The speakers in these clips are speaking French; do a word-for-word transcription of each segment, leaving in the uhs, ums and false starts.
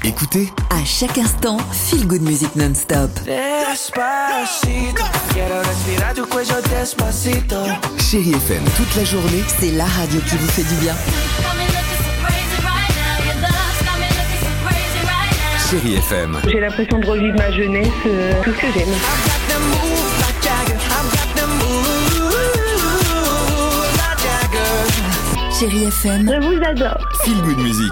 Écoutez, à chaque instant, Feel Good Music non-stop. Despacito, quiero respirar tu cuello despacito. Chérie F M toute la journée. C'est la radio qui vous fait du bien. Chérie F M. J'ai l'impression de revivre ma jeunesse, euh, tout ce que j'aime. Chérie F M, Je vous adore. Feel Good Music.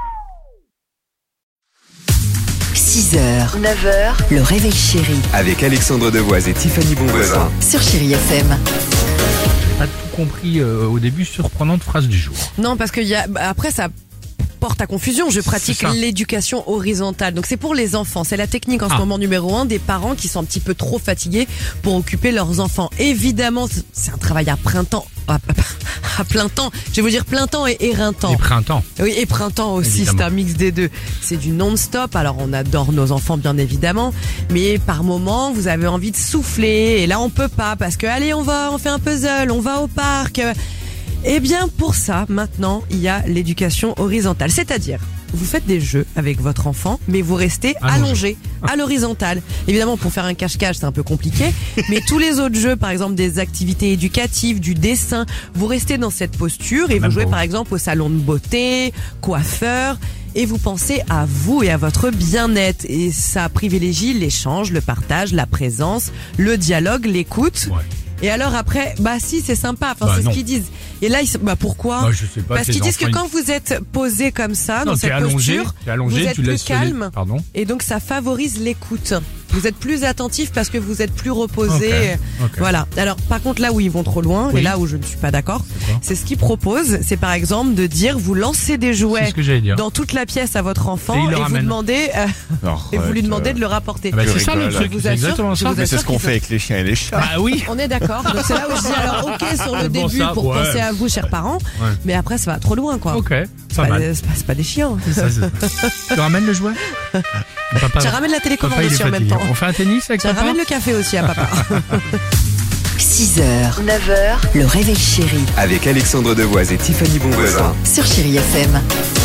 six heures, neuf heures, le réveil chéri Avec Alexandre Devoise et Tiffany Bonvoisin. sur Chérie F M. Pas tout compris euh, au début, surprenante phrase du jour. Non, parce que y a, après ça porte à confusion. Je pratique C'est ça. l'éducation horizontale. Donc c'est pour les enfants. C'est la technique en ce Ah. moment numéro un des parents qui sont un petit peu trop fatigués pour occuper leurs enfants. Évidemment, c'est un travail à printemps. À, à plein temps. Je vais vous dire plein temps et éreintant. Et printemps. Oui, et printemps aussi, Évidemment. c'est un mix des deux. C'est du non-stop, alors on adore nos enfants bien évidemment, mais par moment vous avez envie de souffler, et là on peut pas, parce que allez on va, on fait un puzzle, on va au parc. Eh bien pour ça, maintenant, il y a l'éducation horizontale, c'est-à-dire vous faites des jeux avec votre enfant, mais vous restez Allongé. allongé, à l'horizontale. Évidemment, pour faire un cache-cache, c'est un peu compliqué, mais tous les autres jeux, par exemple des activités éducatives, du dessin, vous restez dans cette posture et Même vous jouez beau. par exemple au salon de beauté, coiffeur, et vous pensez à vous et à votre bien-être. Et ça privilégie l'échange, le partage, la présence, le dialogue, l'écoute. Ouais. Et alors après, bah si, c'est sympa, enfin Bah c'est non. ce qu'ils disent. Et là, ils, se- bah pourquoi Bah, je sais pas, Parce tes qu'ils disent que enfants, quand vous êtes posé comme ça, Non, dans t'es cette allongé, posture, t'es allongé, vous êtes tu plus laisses le- calme. Pardon. Et donc ça favorise l'écoute. Vous êtes plus attentif parce que vous êtes plus reposé. Ok, ok. Voilà. Alors par contre là où ils vont trop loin, Oui. et là où je ne suis pas d'accord, C'est quoi c'est ce qu'ils proposent. C'est par exemple de dire vous lancez des C'est jouets ce que j'allais dire. dans toute la pièce à votre enfant Et il le vous ramène. demandez euh, et vous lui demandez de le rapporter. Ah bah, Tu c'est ça le rigoles. truc, Je vous c'est assure, exactement je ça. vous Mais c'est ce assure qu'on qu'ils fait avec les chiens et les chats. Ah oui. On est d'accord. Donc c'est là où je dis alors ok sur le Bon, début ça, pour ouais. penser à vous chers parents, Ouais. mais après ça va trop loin quoi. Ok, C'est pas pas, mal. c'est pas, c'est pas des chiens. Ça, c'est- tu ramènes le jouet Papa, Je ramène la télécommande papa, il est aussi en même fatigué. temps. On fait un tennis avec Je papa ramène le café aussi à papa. six heures, neuf heures, le réveil chéri Avec Alexandre Devoise et Tiffany Bonvoisin. sur Chérie F M.